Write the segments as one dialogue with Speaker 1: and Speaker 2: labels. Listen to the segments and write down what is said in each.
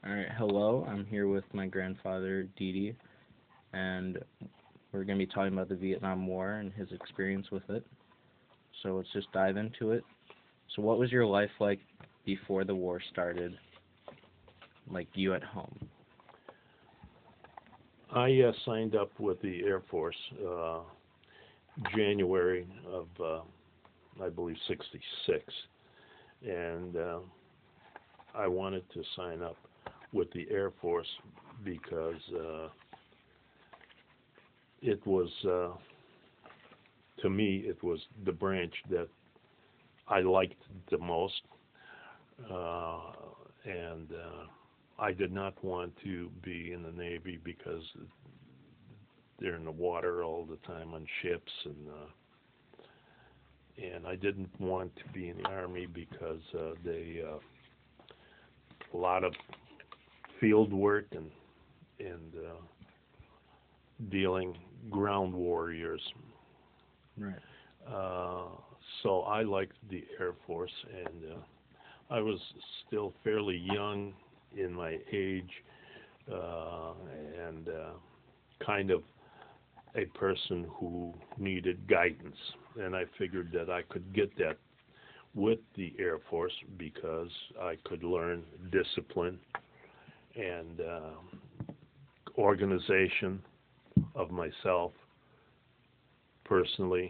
Speaker 1: All right, hello. I'm here with my grandfather, Didi, and we're going to be talking about the Vietnam War and his experience with it. So let's just dive into it. So, what was your life like before the war started, like you at home?
Speaker 2: I signed up with the Air Force January of, I believe, '66, and I wanted to sign up with the Air Force because it was, to me, it was the branch that I liked the most, uh, and I did not want to be in the Navy because they're in the water all the time on ships, and I didn't want to be in the Army because they a lot of field work and dealing ground warriors.
Speaker 1: Right.
Speaker 2: Uh, so I liked the Air Force, and I was still fairly young in my age, uh, and kind of a person who needed guidance. And I figured that I could get that with the Air Force because I could learn discipline and organization of myself personally,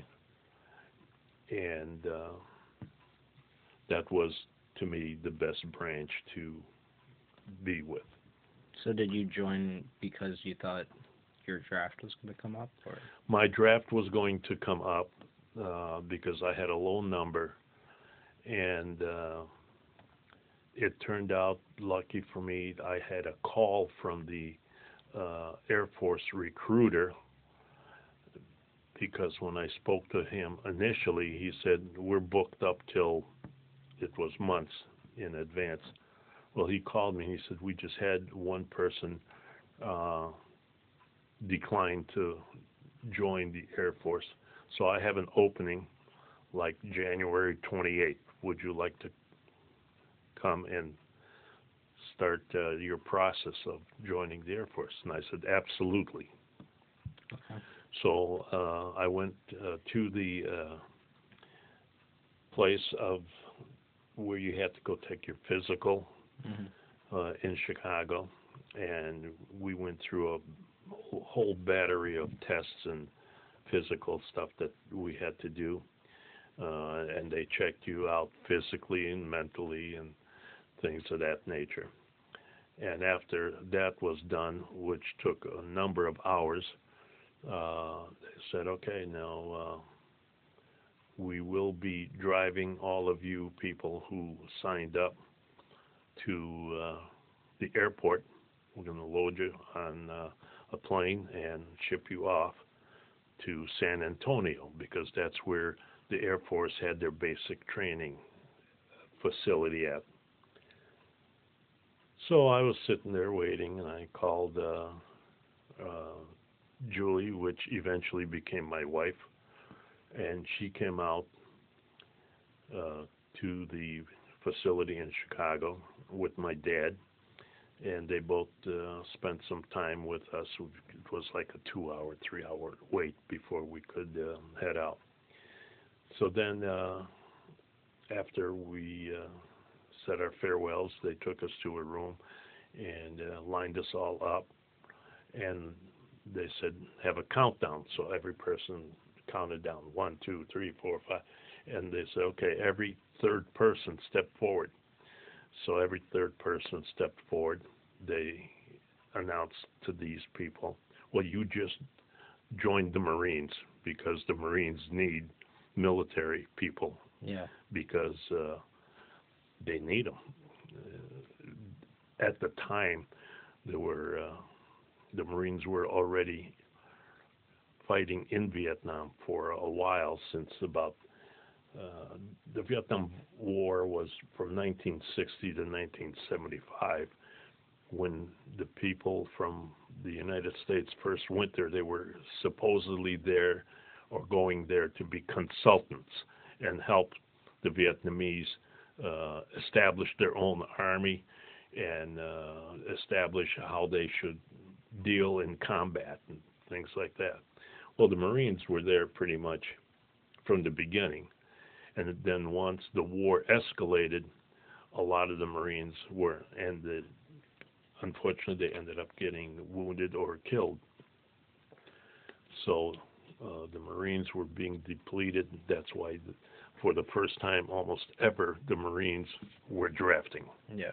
Speaker 2: and that was to me the best branch to be with.
Speaker 1: So, did you join because you thought your draft was going to come up, or?
Speaker 2: My draft was going to come up because I had a low number, and it turned out, lucky for me, I had a call from the Air Force recruiter because when I spoke to him initially, he said, "We're booked up till," it was months in advance. Well, he called me and he said, "We just had one person uh, decline to join the Air Force. So I have an opening like January 28th. Would you like to come and start your process of joining the Air Force?" And I said, "Absolutely."
Speaker 1: Okay.
Speaker 2: So I went to the place of where you had to go take your physical
Speaker 1: Hmm.
Speaker 2: in Chicago, and we went through a whole battery of tests and physical stuff that we had to do, and they checked you out physically and mentally and things of that nature. And after that was done, which took a number of hours, they said, "Okay, now we will be driving all of you people who signed up to the airport. We're going to load you on a plane and ship you off to San Antonio because that's where the Air Force had their basic training facility at." So I was sitting there waiting, and I called Julie, which eventually became my wife, and she came out uh, to the facility in Chicago with my dad, and they both spent some time with us. It was like a 2 hour, 3 hour wait before we could head out. So then, after we said our farewells, they took us to a room and lined us all up, and they said, "Have a countdown." So every person counted down 1, 2, 3, 4, 5, and they said, "Okay, every third person step forward." So every third person stepped forward. They announced to these people, "Well, you just joined the Marines because the Marines need military people
Speaker 1: Yeah.
Speaker 2: because they need them." At the time, there were the Marines were already fighting in Vietnam for a while, since about uh, the Vietnam War was from 1960 to 1975. When the people from the United States first went there, they were supposedly there or going there to be consultants and help the Vietnamese establish their own army and establish how they should deal in combat and things like that. Well, the Marines were there pretty much from the beginning, and then once the war escalated, a lot of the Marines were, and unfortunately they ended up getting wounded or killed. So the Marines were being depleted. That's why, for the first time almost ever, the Marines were drafting.
Speaker 1: Yeah.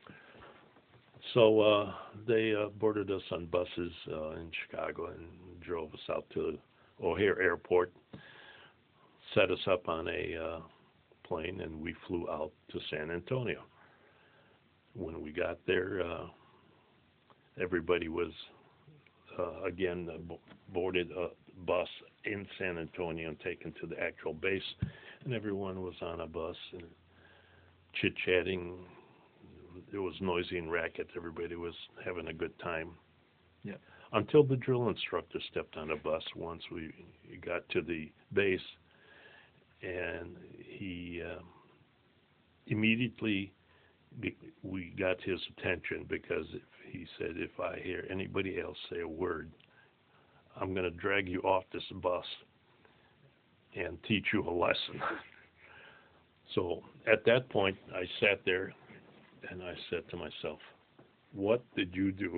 Speaker 2: So they boarded us on buses in Chicago and drove us out to O'Hare Airport, set us up on a plane, and we flew out to San Antonio. When we got there, everybody was, again, boarded a bus in San Antonio and taken to the actual base, and everyone was on a bus and chit-chatting. It was noisy and racket. Everybody was having a good time.
Speaker 1: Yeah.
Speaker 2: Until the drill instructor stepped on a bus once we got to the base, and he immediately, we got his attention because he said, if I hear anybody else say a word, I'm going to drag you off this bus and teach you a lesson. So at that point, I sat there and I said to myself, what did you do?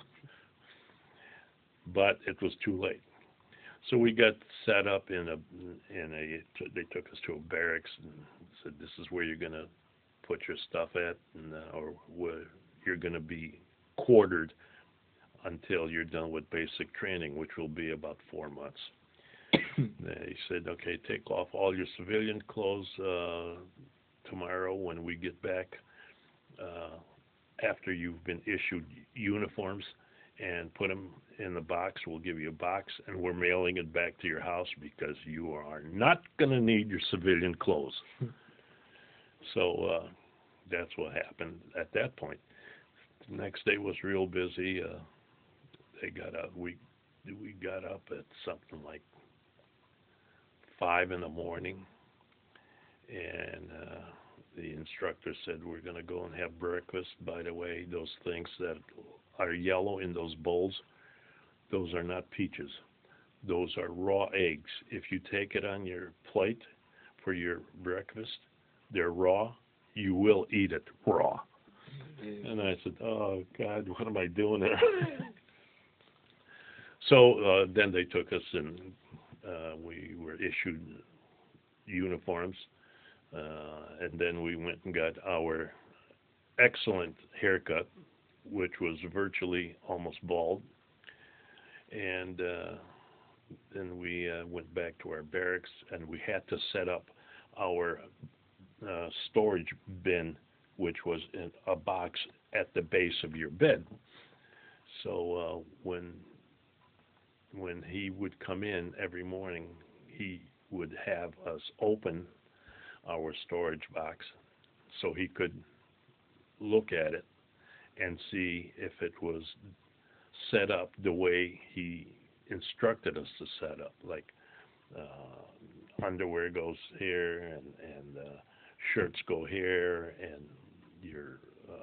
Speaker 2: But it was too late. So we got set up they took us to a barracks and said, this is where you're going to put your stuff at, and, or where you're going to be quartered until you're done with basic training, which will be about 4 months. They said, okay, take off all your civilian clothes tomorrow when we get back, after you've been issued uniforms, and put them in the box. We'll give you a box, and we're mailing it back to your house because you are not going to need your civilian clothes. So that's what happened at that point. The next day was real busy. They got up. We got up at something like 5 in the morning, and the instructor said, we're going to go and have breakfast. By the way, those things that are yellow in those bowls, those are not peaches. Those are raw eggs. If you take it on your plate for your breakfast, they're raw. You will eat it raw. And I said, oh, God, what am I doing there? So then they took us, and we were issued uniforms. And then we went and got our excellent haircut, which was virtually almost bald. And then we went back to our barracks, and we had to set up our storage bin, which was in a box at the base of your bed. So when he would come in every morning, he would have us open our storage box so he could look at it and see if it was set up the way he instructed us to set up, like underwear goes here, and shirts go here, and your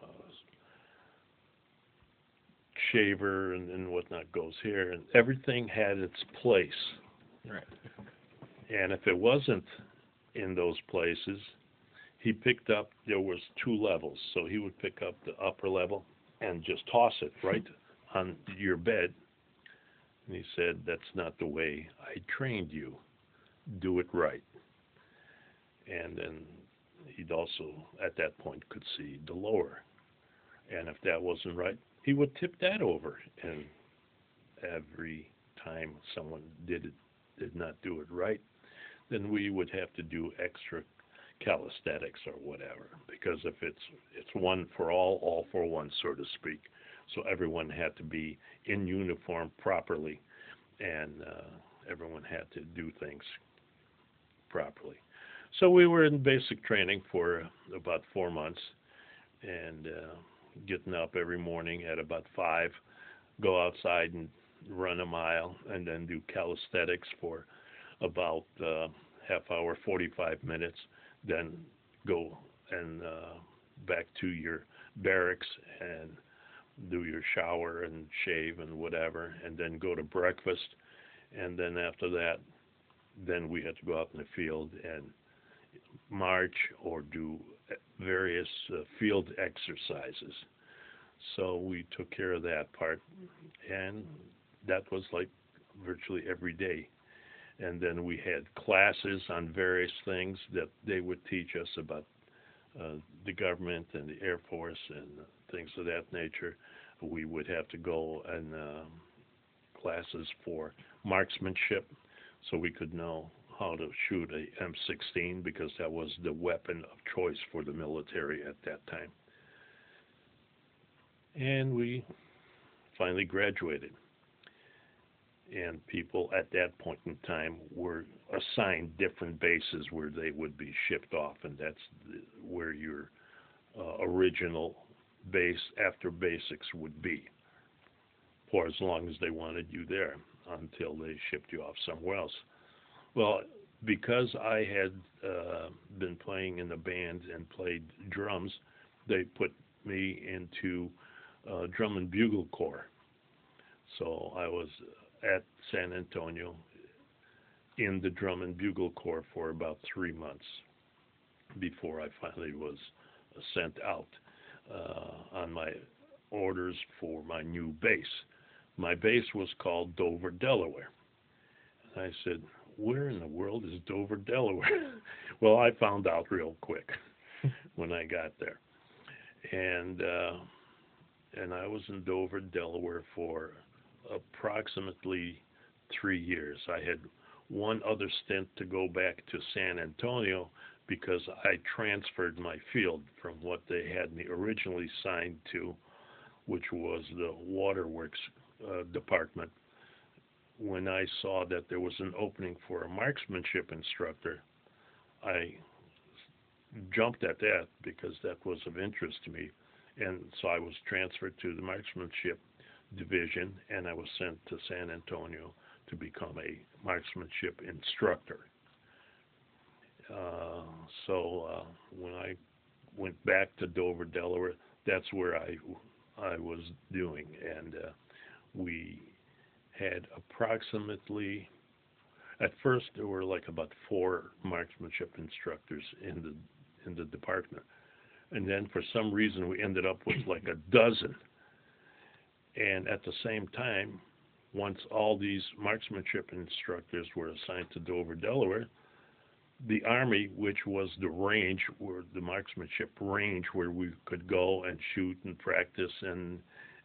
Speaker 2: shaver and whatnot goes here, and everything had its place.
Speaker 1: Right.
Speaker 2: And if it wasn't in those places, he picked up, there was 2 levels, so he would pick up the upper level and just toss it right on your bed. And he said, that's not the way I trained you. Do it right. And then he'd also, at that point, could see the lower. And if that wasn't right, he would tip that over. And every time someone did not do it right, then we would have to do extra calisthenics or whatever, because if it's one for all for one, so to speak. So everyone had to be in uniform properly, and everyone had to do things properly. So we were in basic training for about 4 months, and getting up every morning at about 5, go outside and run a mile, and then do calisthenics for about half hour, 45 minutes, then go and back to your barracks and do your shower and shave and whatever, and then go to breakfast, and then after that, then we had to go out in the field and march or do various field exercises. So we took care of that part, and that was like virtually every day. And then we had classes on various things that they would teach us about the government and the Air Force and things of that nature. We would have to go and classes for marksmanship, so we could know how to shoot a M16 because that was the weapon of choice for the military at that time. And we finally graduated. And people at that point in time were assigned different bases where they would be shipped off, and that's where your original base after basics would be for as long as they wanted you there until they shipped you off somewhere else. Well, because I had been playing in the band and played drums, they put me into drum and bugle corps. So I was at San Antonio in the drum and bugle corps for about 3 months before I finally was sent out on my orders for my new base. My base was called Dover, Delaware. And I said, where in the world is Dover, Delaware? Well, I found out real quick when I got there. And I was in Dover, Delaware for approximately 3 years. I had one other stint to go back to San Antonio because I transferred my field from what they had me originally signed to, which was the waterworks department. When I saw that there was an opening for a marksmanship instructor, I jumped at that because that was of interest to me. And so I was transferred to the marksmanship division, and I was sent to San Antonio to become a marksmanship instructor. So when I went back to Dover, Delaware, that's where I was doing, and we had approximately, at first there were like about 4 marksmanship instructors in the department, and then for some reason we ended up with like a dozen. And at the same time, once all these marksmanship instructors were assigned to Dover, Delaware, the Army, which was the range, where the marksmanship range where we could go and shoot and practice and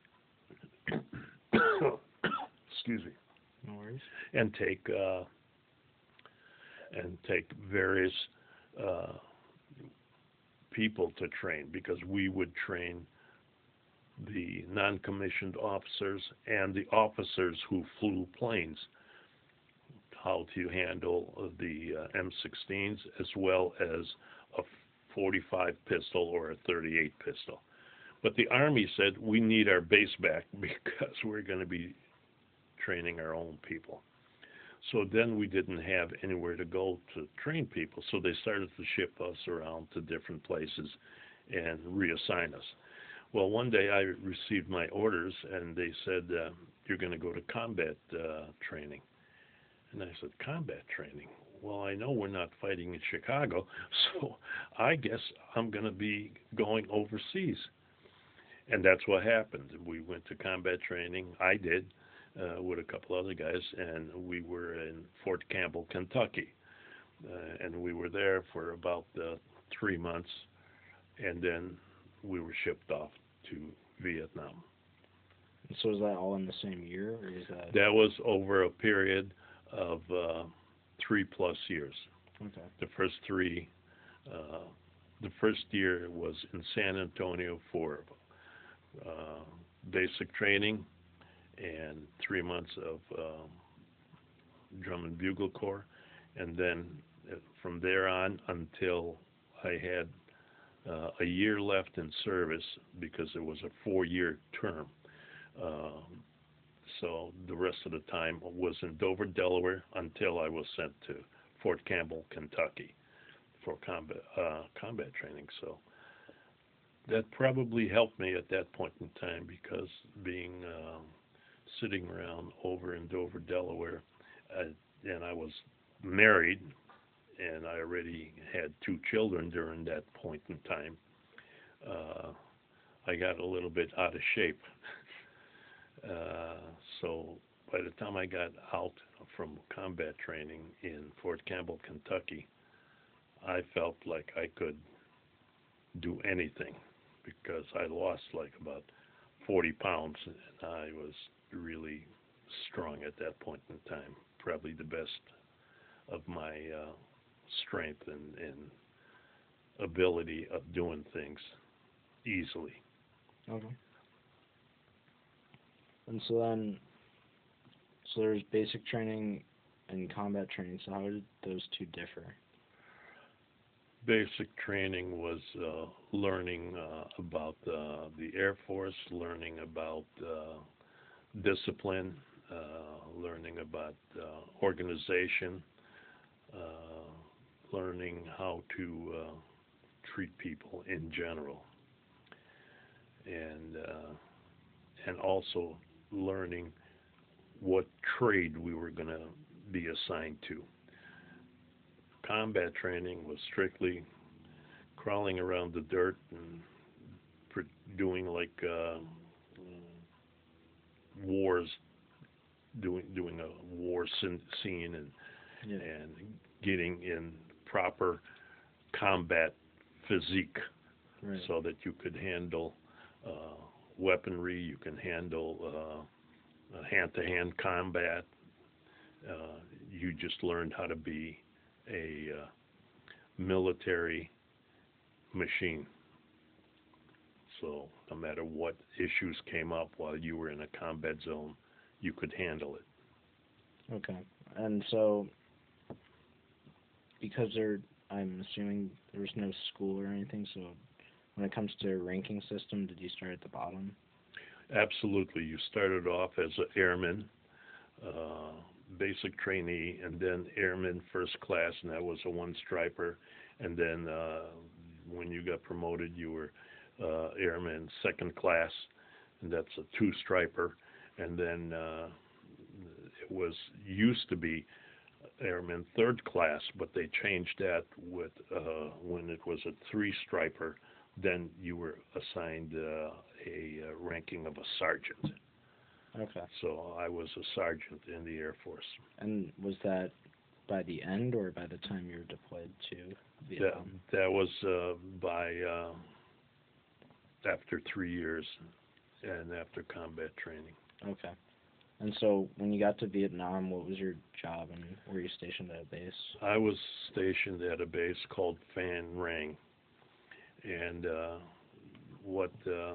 Speaker 2: excuse me,
Speaker 1: No worries.
Speaker 2: and take various people to train, because we would train the non-commissioned officers and the officers who flew planes how to handle the M16s as well as a 45 pistol or a 38 pistol. But the Army said, we need our base back because we're going to be training our own people. So then we didn't have anywhere to go to train people, so they started to ship us around to different places and reassign us. Well, one day I received my orders, and they said, you're going to go to combat training. And I said, combat training? Well, I know we're not fighting in Chicago, so I guess I'm going to be going overseas. And that's what happened. We went to combat training. I did, with a couple other guys, and we were in Fort Campbell, Kentucky. And we were there for about 3 months, and then we were shipped off to Vietnam.
Speaker 1: So is that all in the same year, or is that?
Speaker 2: That was over a period of 3+ years.
Speaker 1: Okay.
Speaker 2: The first 3, the first year was in San Antonio for basic training and 3 months of drum and bugle corps, and then from there on until I had a year left in service, because it was a 4-year term. So the rest of the time was in Dover, Delaware, until I was sent to Fort Campbell, Kentucky for combat training. So that probably helped me at that point in time because being sitting around over in Dover, Delaware, and I was married, and I already had 2 children during that point in time. Uh, I got a little bit out of shape. So by the time I got out from combat training in Fort Campbell, Kentucky, I felt like I could do anything because I lost like about 40 pounds and I was really strong at that point in time. Probably the best of my strength and ability of doing things easily.
Speaker 1: Okay. And so there's basic training and combat training. So how did those two differ?
Speaker 2: Basic training was learning about the Air Force, learning about discipline, learning about organization, learning how to treat people in general, and also learning what trade we were going to be assigned to. Combat training was strictly crawling around the dirt and doing like wars, doing a war scene
Speaker 1: Yeah.
Speaker 2: and getting in proper combat physique
Speaker 1: Right.
Speaker 2: so that you could handle weaponry, you can handle hand-to-hand combat. You just learned how to be a military machine. So no matter what issues came up while you were in a combat zone, you could handle it.
Speaker 1: Okay. And so, because I'm assuming there was no school or anything, so when it comes to ranking system, did you start at the bottom?
Speaker 2: Absolutely. You started off as an airman, basic trainee, and then airman first class, and that was a one-striper. And then when you got promoted, you were airman second class, and that's a two-striper. And then it was used to be airman third class, but they changed that with when it was a three-striper. Then you were assigned a ranking of a sergeant.
Speaker 1: Okay.
Speaker 2: So I was a sergeant in the Air Force.
Speaker 1: And was that by the end or by the time you were deployed to Vietnam?
Speaker 2: That was by after 3 years and after combat training.
Speaker 1: Okay. And so when you got to Vietnam, what was your job and were you stationed at a base?
Speaker 2: I was stationed at a base called Phan Rang, and what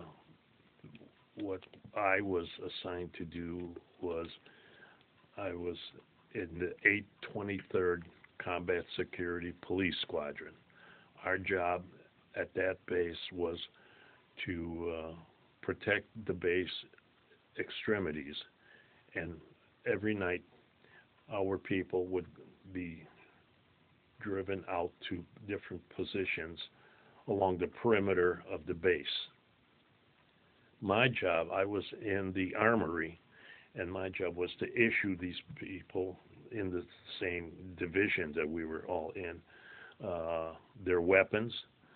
Speaker 2: I was assigned to do was I was in the 823rd Combat Security Police Squadron. Our job at that base was to protect the base extremities, and every night our people would be driven out to different positions along the perimeter of the base. My job, I was in the armory, and my job was to issue these people in the same division that we were all in their weapons.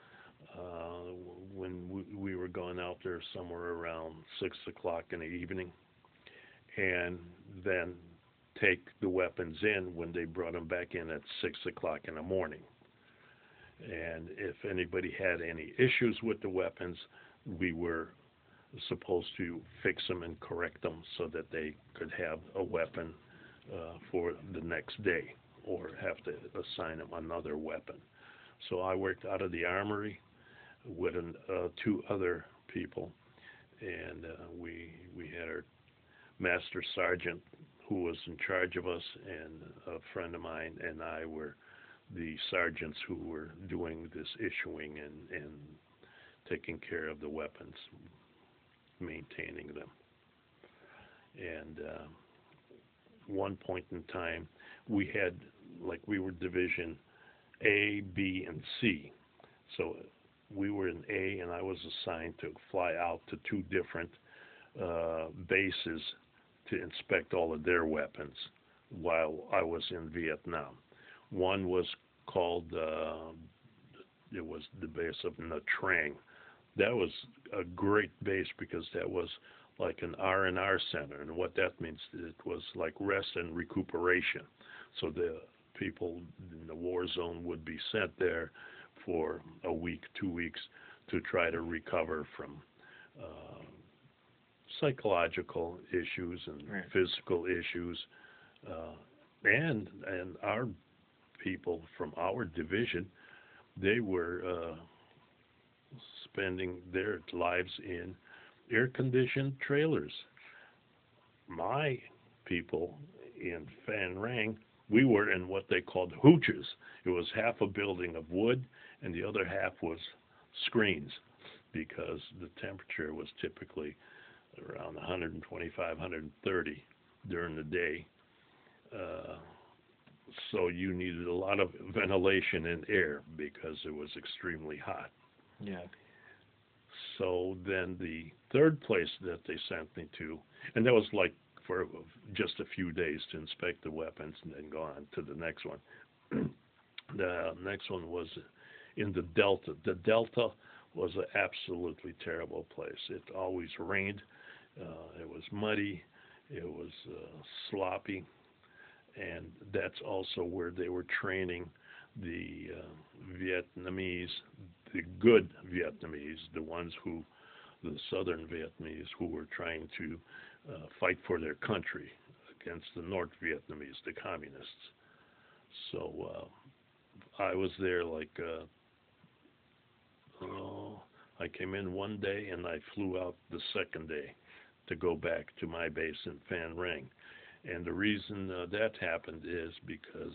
Speaker 2: When we were going out there somewhere around 6 o'clock in the evening, and then take the weapons in when they brought them back in at 6 o'clock in the morning. And if anybody had any issues with the weapons, we were supposed to fix them and correct them so that they could have a weapon for the next day or have to assign them another weapon. So I worked out of the armory with 2 other people, and we had our master sergeant who was in charge of us, and a friend of mine and I were the sergeants who were doing this issuing and taking care of the weapons, maintaining them. And one point in time, we were Division A, B, and C. So we were in A, and I was assigned to fly out to two different bases to inspect all of their weapons while I was in Vietnam. One was called, it was the base of Nha Trang. That was a great base because that was like an R&R center, and what that means, it was like rest and recuperation. So the people in the war zone would be sent there for a week, 2 weeks, to try to recover from psychological issues and
Speaker 1: Right.
Speaker 2: physical issues, and our people from our division, they were spending their lives in air-conditioned trailers. My people in Phan Rang, we were in what they called hooches. It was half a building of wood, and the other half was screens, because the temperature was typically around 125, 130 during the day. So you needed a lot of ventilation and air because it was extremely hot.
Speaker 1: Yeah.
Speaker 2: So then the third place that they sent me to, and that was like for just a few days to inspect the weapons and then go on to the next one. The next one was in the Delta. The Delta was an absolutely terrible place. It always rained. It was muddy. It was sloppy. And that's also where they were training the Vietnamese, the good Vietnamese, the ones who, the southern Vietnamese, who were trying to fight for their country against the North Vietnamese, the communists. So I was there like, I came in one day and I flew out the second day to go back to my base in Phan Rang. And the reason that happened is because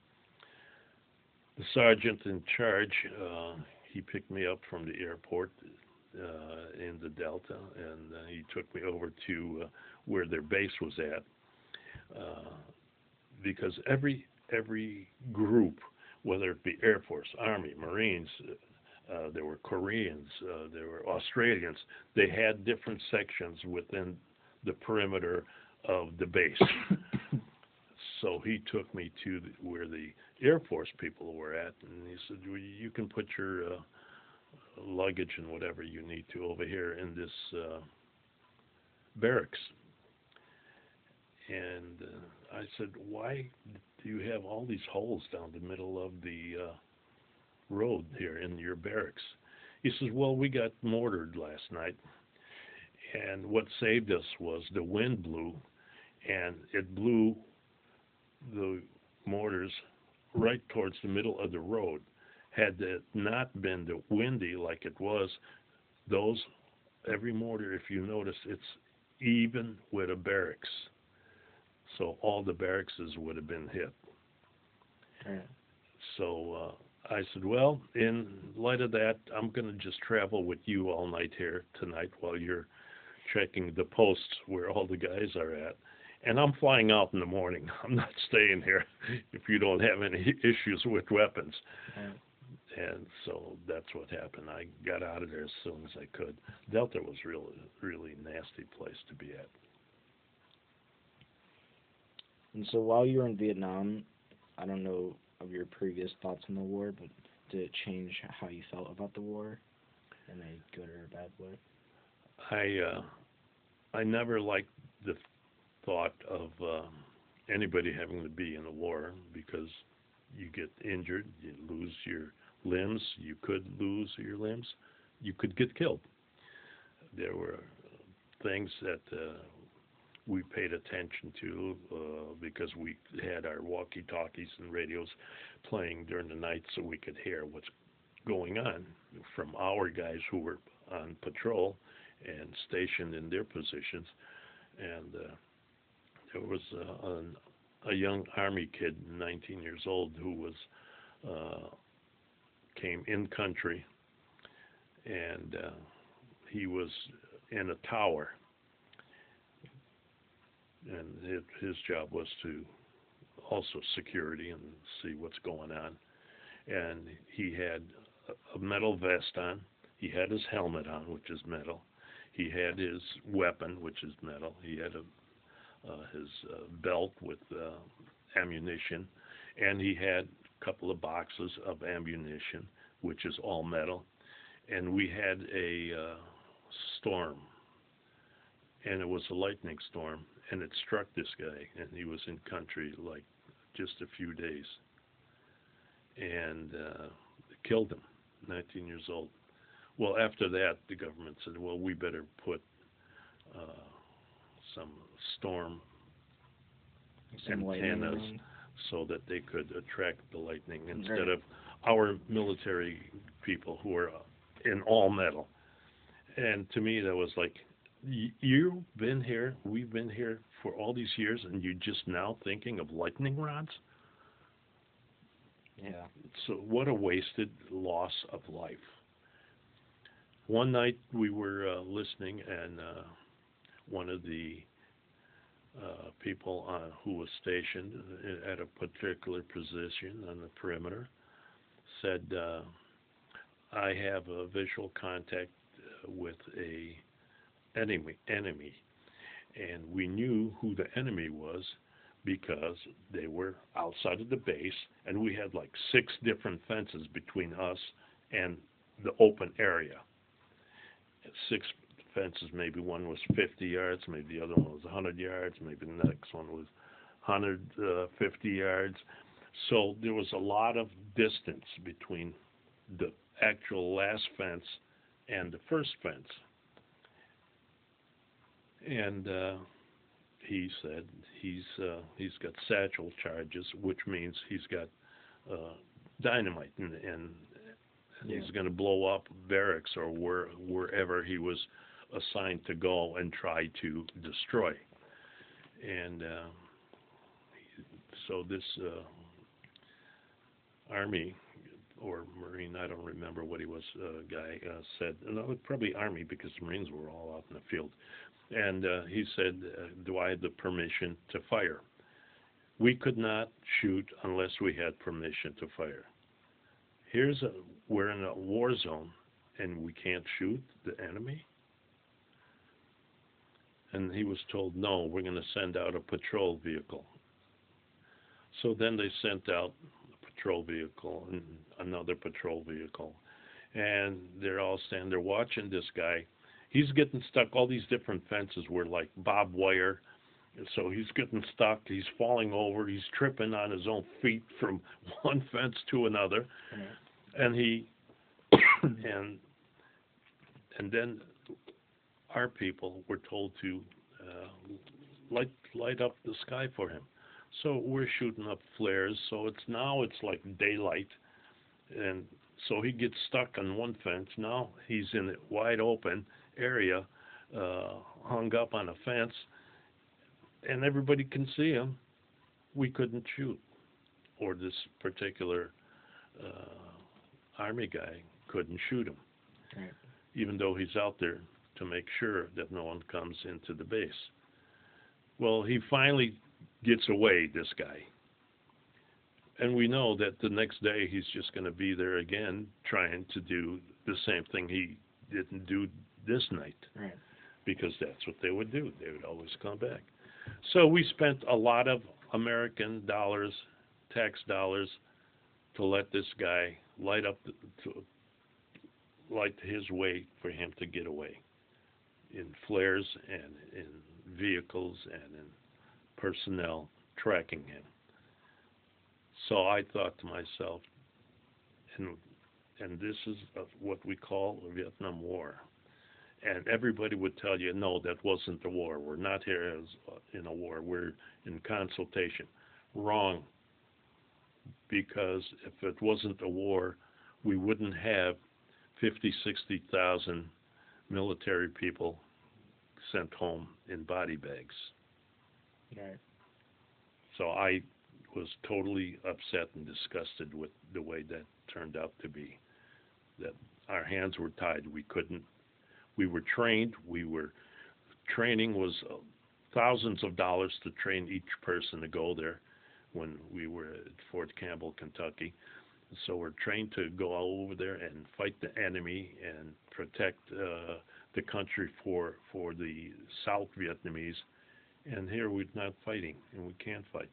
Speaker 2: the sergeant in charge, he picked me up from the airport in the Delta, and he took me over to where their base was at, because every group, whether it be Air Force, Army, Marines, there were Koreans, there were Australians, they had different sections within the perimeter of the base. So he took me to where the Air Force people were at, and he said, well, you can put your luggage and whatever you need to over here in this barracks. And I said, why do you have all these holes down the middle of the road here in your barracks? He says, well, we got mortared last night, and what saved us was the wind blew, and it blew the mortars right towards the middle of the road. Had it not been the windy like it was, every mortar, if you notice, it's even with a barracks. So all the barracks would have been hit.
Speaker 1: Right.
Speaker 2: So I said, well, in light of that, I'm going to just travel with you all night here tonight while you're checking the posts where all the guys are at. And I'm flying out in the morning. I'm not staying here if you don't have any issues with weapons.
Speaker 1: Right.
Speaker 2: And so that's what happened. I got out of there as soon as I could. Delta was really nasty place to be at.
Speaker 1: And so while you were in Vietnam, I don't know of your previous thoughts on the war, but did it change how you felt about the war in a good or a bad way?
Speaker 2: I never liked the thought of anybody having to be in a war, because you get injured, you lose your limbs, you could lose your limbs, you could get killed. There were things that we paid attention to because we had our walkie-talkies and radios playing during the night so we could hear what's going on from our guys who were on patrol and stationed in their positions. And there was a young Army kid, 19 years old, who was came in country, and he was in a tower, and his job was to also security and see what's going on. And he had a metal vest on. He had his helmet on, which is metal. He had his weapon, which is metal. He had his belt with ammunition, and he had a couple of boxes of ammunition, which is all metal. And we had a storm, and it was a lightning storm, and it struck this guy, and he was in country like just a few days, and killed him, 19 years old. Well, after that, the government said, well, we better put some storm
Speaker 1: Some lightning
Speaker 2: antennas
Speaker 1: around.
Speaker 2: so that they could attract the lightning instead of our military people who are in all metal. And to me, that was like, you've been here, we've been here for all these years, and you're just now thinking of lightning rods?
Speaker 1: Yeah.
Speaker 2: So what a wasted loss of life. One night we were listening, and one of the people who was stationed at a particular position on the perimeter said, I have a visual contact with a enemy. And we knew who the enemy was because they were outside of the base, and we had like 6 different fences between us and the open area. 6 fences, maybe one was 50 yards, maybe the other one was 100 yards, maybe the next one was 150 yards. So there was a lot of distance between the actual last fence and the first fence. And he said he's got satchel charges, which means he's got dynamite, and he's going to blow up barracks or wherever he was assigned to go and try to destroy. And so this Army or Marine, I don't remember what he was, guy said, no, probably Army because the Marines were all out in the field. And he said, do I have the permission to fire? We could not shoot unless we had permission to fire. We're in a war zone, and we can't shoot the enemy? And he was told, no, we're going to send out a patrol vehicle. So then they sent out a patrol vehicle and another patrol vehicle. And they're all standing there watching this guy. He's getting stuck. All these different fences were like barbed wire. So he's getting stuck. He's falling over. He's tripping on his own feet from one fence to another. And he and then our people were told to light up the sky for him. So we're shooting up flares. So it's like daylight, and so he gets stuck on one fence. Now he's in a wide open area, hung up on a fence, and everybody can see him. We couldn't shoot, or this particular Army guy couldn't shoot him,
Speaker 1: Right.
Speaker 2: even though he's out there to make sure that no one comes into the base. Well, he finally gets away, this guy. And we know that the next day he's just going to be there again trying to do the same thing he didn't do this night.
Speaker 1: Right.
Speaker 2: Because that's what they would do. They would always come back. So we spent a lot of American dollars, tax dollars, to let this guy light his way for him to get away in flares and in vehicles and in personnel tracking him. So I thought to myself, and this is what we call the Vietnam War. And everybody would tell you, no, that wasn't the war. We're not here in a war. We're in consultation. Wrong. Because if it wasn't a war, we wouldn't have 50, 60,000 military people sent home in body bags.
Speaker 1: Right.
Speaker 2: So I was totally upset and disgusted with the way that turned out to be. That our hands were tied. We were trained. Training was thousands of dollars to train each person to go there when we were at Fort Campbell, Kentucky. So we're trained to go all over there and fight the enemy and protect the country for the South Vietnamese. And here we're not fighting, and we can't fight.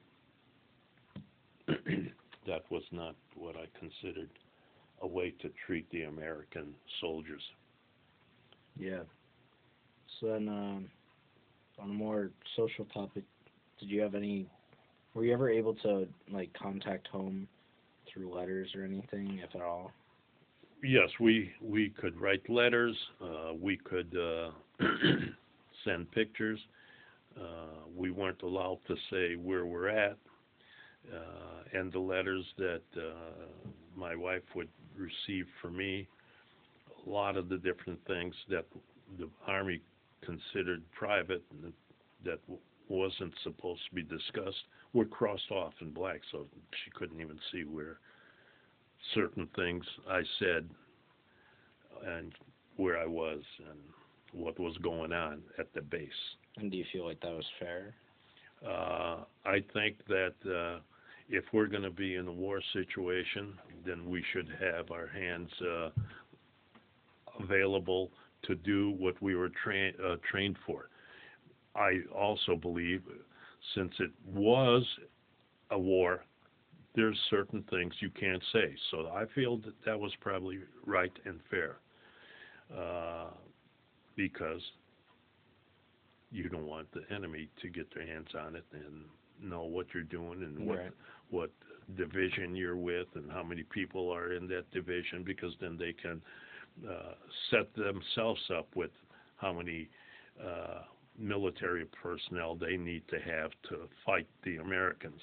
Speaker 2: That was not what I considered a way to treat the American soldiers.
Speaker 1: Yeah. So then, on a more social topic, did you have any? Were you ever able to like contact home through letters or anything, if at all?
Speaker 2: Yes, we could write letters. We could send pictures. We weren't allowed to say where we're at. And the letters that my wife would receive for me, a lot of the different things that the Army considered private that wasn't supposed to be discussed were crossed off in black, so she couldn't even see where certain things I said and where I was and what was going on at the base.
Speaker 1: And do you feel like that was fair?
Speaker 2: I think that if we're going to be in a war situation, then we should have our hands available to do what we were trained for. I also believe, since it was a war, there's certain things you can't say. So I feel that that was probably right and fair, because you don't want the enemy to get their hands on it and know what you're doing and what division you're with and how many people are in that division, because then they can set themselves up with how many military personnel they need to have to fight the Americans.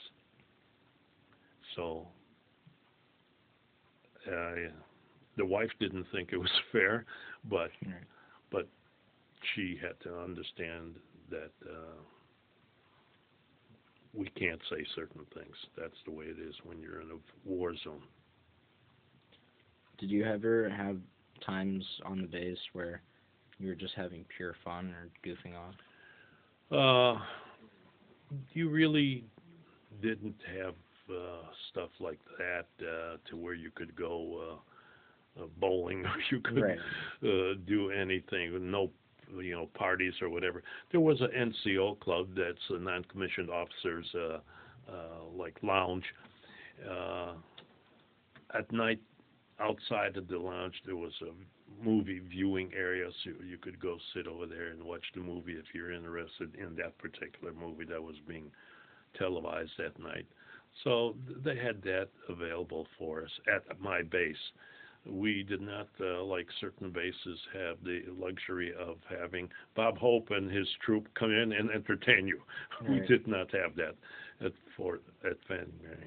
Speaker 2: So the wife didn't think it was fair, but she had to understand that we can't say certain things. That's the way it is when you're in a war zone.
Speaker 1: Did you ever have times on the base where you were just having pure fun or goofing off?
Speaker 2: You really didn't have stuff like that to where you could go bowling or you could do anything. No, parties or whatever. There was an NCO club, that's a non-commissioned officers like lounge. At night, outside of the lounge, there was a movie viewing area, so you could go sit over there and watch the movie if you're interested in that particular movie that was being televised that night. So they had that available for us at my base. We did not, like certain bases, have the luxury of having Bob Hope and his troop come in and entertain you.
Speaker 1: Right.
Speaker 2: We did not have that at Van Buren.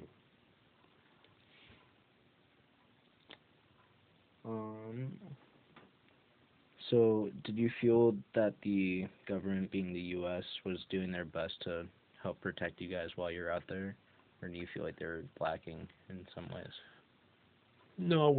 Speaker 1: So did you feel that the government, being the U.S., was doing their best to help protect you guys while you're out there? Or do you feel like they're lacking in some ways?
Speaker 2: No,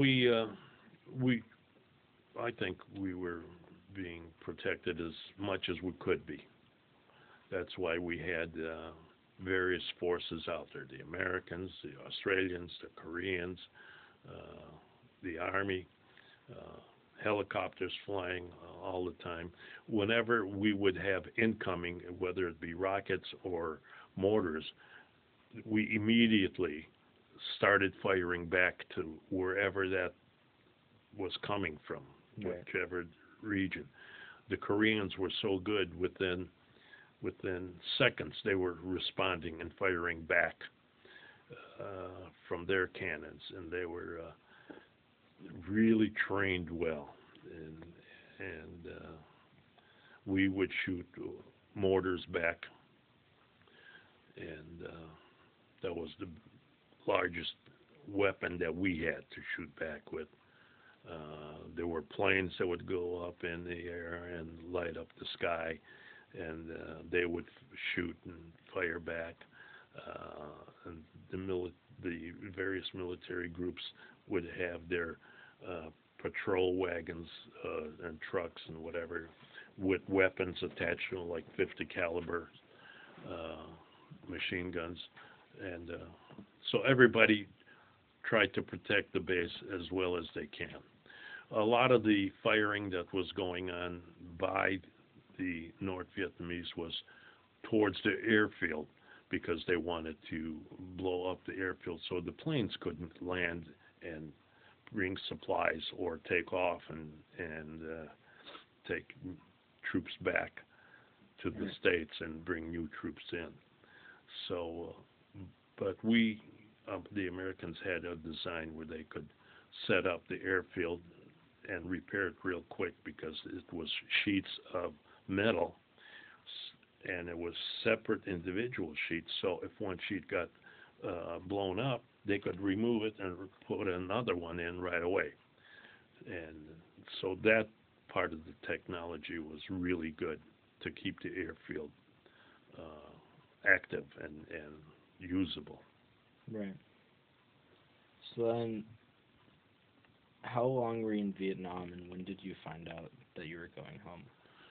Speaker 2: I think we were being protected as much as we could be. That's why we had various forces out there: the Americans, the Australians, the Koreans, the Army, helicopters flying all the time. Whenever we would have incoming, whether it be rockets or mortars, we immediately started firing back to wherever that was coming from, whichever region. The Koreans were so good, within seconds they were responding and firing back from their cannons, and they were really trained well, and we would shoot mortars back, and that was the largest weapon that we had to shoot back with. There were planes that would go up in the air and light up the sky, and they would shoot and fire back. And the various military groups would have their patrol wagons and trucks and whatever with weapons attached to them, like 50 caliber machine guns. And so everybody try to protect the base as well as they can. A lot of the firing that was going on by the North Vietnamese was towards the airfield because they wanted to blow up the airfield so the planes couldn't land and bring supplies or take off and take troops back to the States and bring new troops in. So, but we, the Americans, had a design where they could set up the airfield and repair it real quick because it was sheets of metal and it was separate individual sheets. So if one sheet got blown up, they could remove it and put another one in right away. And so that part of the technology was really good to keep the airfield active and usable.
Speaker 1: Right. So then, how long were you in Vietnam, and when did you find out that you were going home?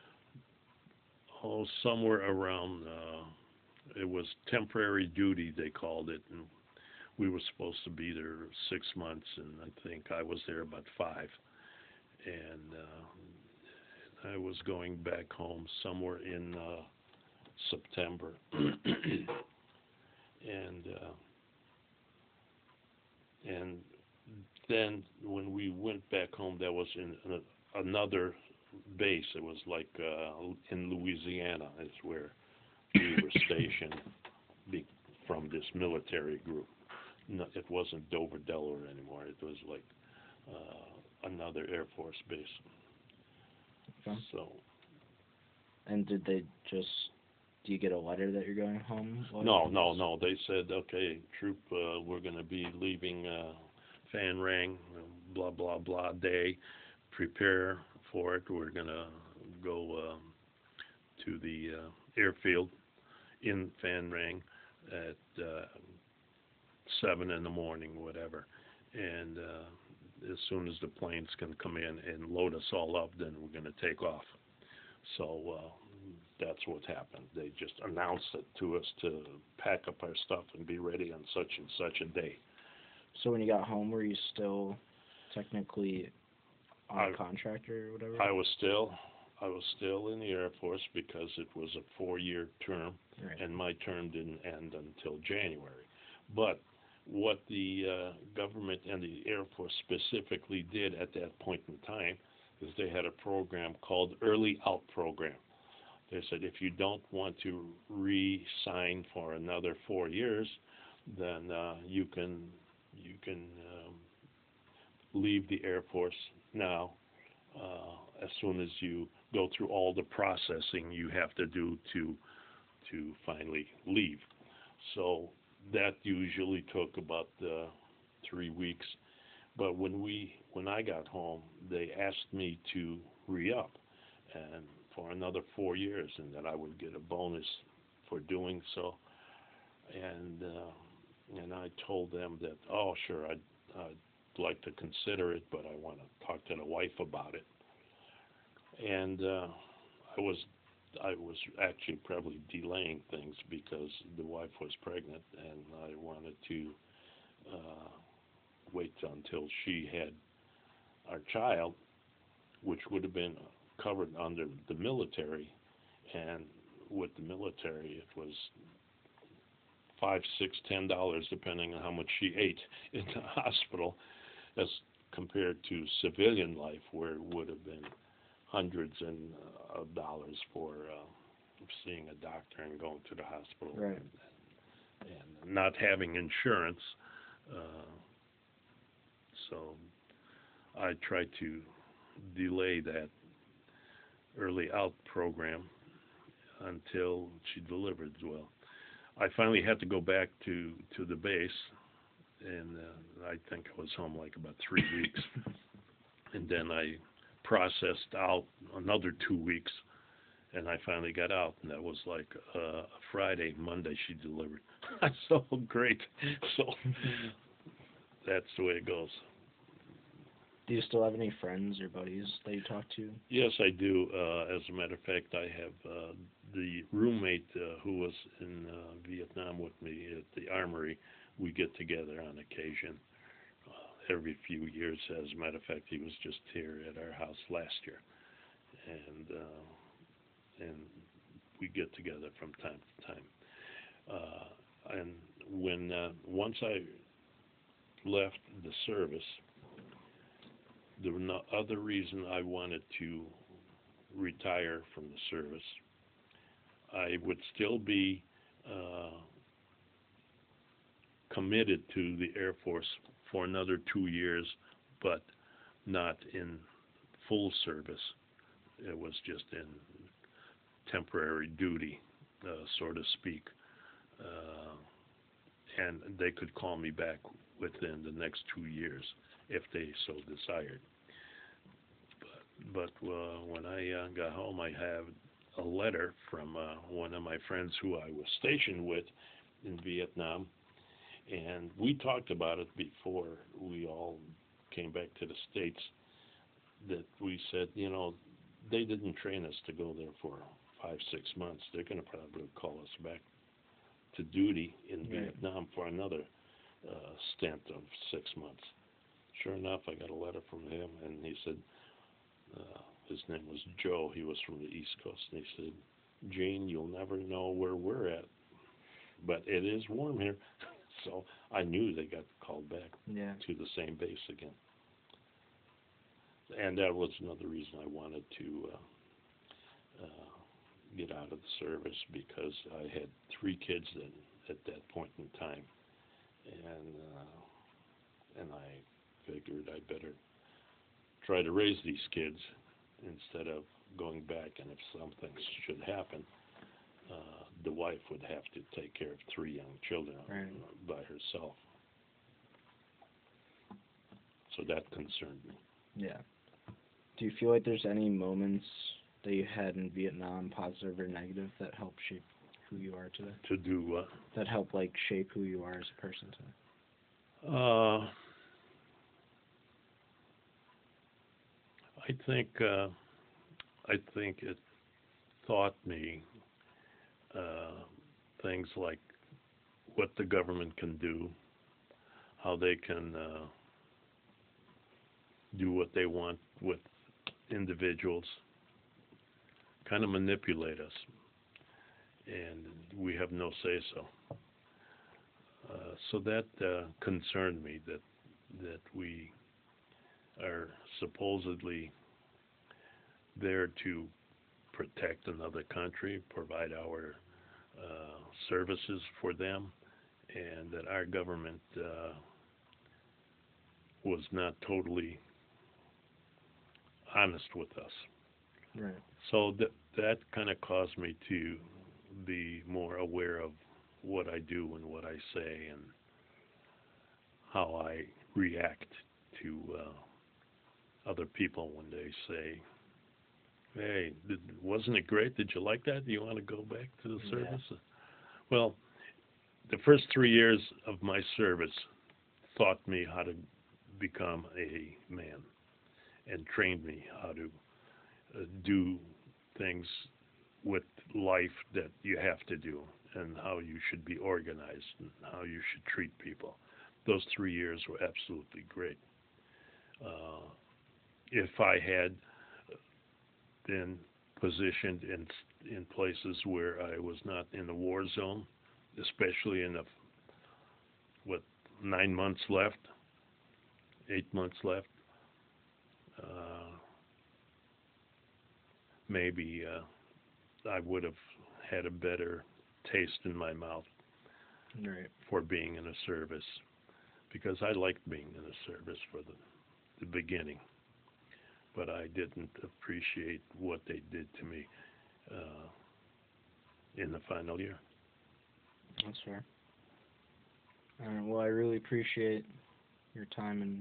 Speaker 2: Oh, somewhere around, it was temporary duty, they called it, and we were supposed to be there 6 months, and I think I was there about 5. And I was going back home somewhere in September. And then when we went back home, that was in another base. It was like in Louisiana is where we were stationed from this military group. No, it wasn't Dover, Delaware anymore. It was like another Air Force base.
Speaker 1: Okay.
Speaker 2: So.
Speaker 1: And did they just, do you get a letter that you're going home?
Speaker 2: No. They said, okay, troop, we're going to be leaving Phan Rang, blah, blah, blah day. Prepare for it. We're going to go to the airfield in Phan Rang at 7 in the morning, whatever. And as soon as the planes can come in and load us all up, then we're going to take off. So that's what happened. They just announced it to us to pack up our stuff and be ready on such and such a day.
Speaker 1: So when you got home, were you still technically on contract or whatever?
Speaker 2: I was still in the Air Force because it was a 4-year term,
Speaker 1: right.
Speaker 2: And my term didn't end until January. But what the government and the Air Force specifically did at that point in time is they had a program called Early Out Program. They said if you don't want to re-sign for another 4 years, then you can leave the Air Force now as soon as you go through all the processing you have to do to finally leave. So that usually took about 3 weeks. But when I got home, they asked me to re-up and for another 4 years, and that I would get a bonus for doing so. And I told them that, oh, sure, I'd like to consider it, but I want to talk to the wife about it. And I was actually probably delaying things because the wife was pregnant, and I wanted to wait until she had our child, which would have been covered under the military. And with the military, it was $5, $6, $10, depending on how much she ate in the hospital, as compared to civilian life, where it would have been hundreds of dollars for seeing a doctor and going to the hospital,
Speaker 1: right.
Speaker 2: and not having insurance. So I tried to delay that early out program until she delivered. Well, I finally had to go back to the base, and I think I was home like about 3 weeks. And then I processed out another 2 weeks, and I finally got out, and that was like Friday. Monday she delivered. So great. So that's the way it goes.
Speaker 1: Do you still have any friends or buddies that you talk to?
Speaker 2: Yes, I do. As a matter of fact, I have the roommate who was in Vietnam with me at the armory. We get together on occasion, every few years. As a matter of fact, he was just here at our house last year, and we get together from time to time. And when once I left the service, there was no other reason I wanted to retire from the service. I would still be committed to the Air Force for another 2 years, but not in full service. It was just in temporary duty, so to speak. And they could call me back within the next 2 years if they so desired. But when I got home, I had a letter from one of my friends who I was stationed with in Vietnam, and we talked about it before we all came back to the States, that we said, you know, they didn't train us to go there for 5-6 months. They're going to probably call us back to duty in Vietnam for another stint of 6 months. Sure enough, I got a letter from him, and he said, his name was Joe, he was from the East Coast, and he said, Gene, you'll never know where we're at, but it is warm here. So I knew they got called back to the same base again. And that was another reason I wanted to get out of the service, because I had 3 kids then at that point in time, and I figured I better try to raise these kids instead of going back, and if something should happen, the wife would have to take care of 3 young children by herself. So that concerned me.
Speaker 1: Yeah. Do you feel like there's any moments that you had in Vietnam, positive or negative, that helped shape who you are today?
Speaker 2: To do what?
Speaker 1: That helped, like, shape who you are as a person today?
Speaker 2: I think it taught me things like what the government can do, how they can do what they want with individuals, kind of manipulate us, and we have no say-so. So that concerned me, that we are supposedly there to protect another country, provide our services for them, and that our government was not totally honest with us.
Speaker 1: Right.
Speaker 2: So that kind of caused me to be more aware of what I do and what I say and how I react to other people when they say, hey, wasn't it great? Did you like that? Do you want to go back to the service? Well, the first 3 years of my service taught me how to become a man and trained me how to do things with life that you have to do, and how you should be organized and how you should treat people. Those 3 years were absolutely great. If I had been positioned in places where I was not in the war zone, especially in the 9 months left, 8 months left, maybe I would have had a better taste in my mouth for being in a service, because I liked being in a service for the beginning, but I didn't appreciate what they did to me in the final year.
Speaker 1: That's fair. Well, I really appreciate your time and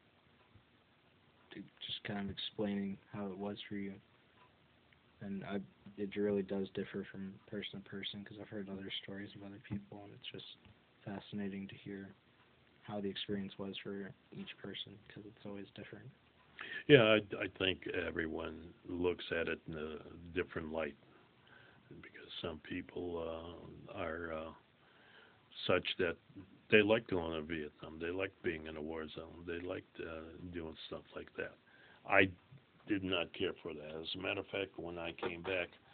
Speaker 1: just kind of explaining how it was for you. And it really does differ from person to person, because I've heard other stories of other people, and it's just fascinating to hear how the experience was for each person, because it's always different.
Speaker 2: Yeah, I think everyone looks at it in a different light, because some people are such that they liked going to Vietnam. They liked being in a war zone. They liked doing stuff like that. I did not care for that. As a matter of fact, when I came back,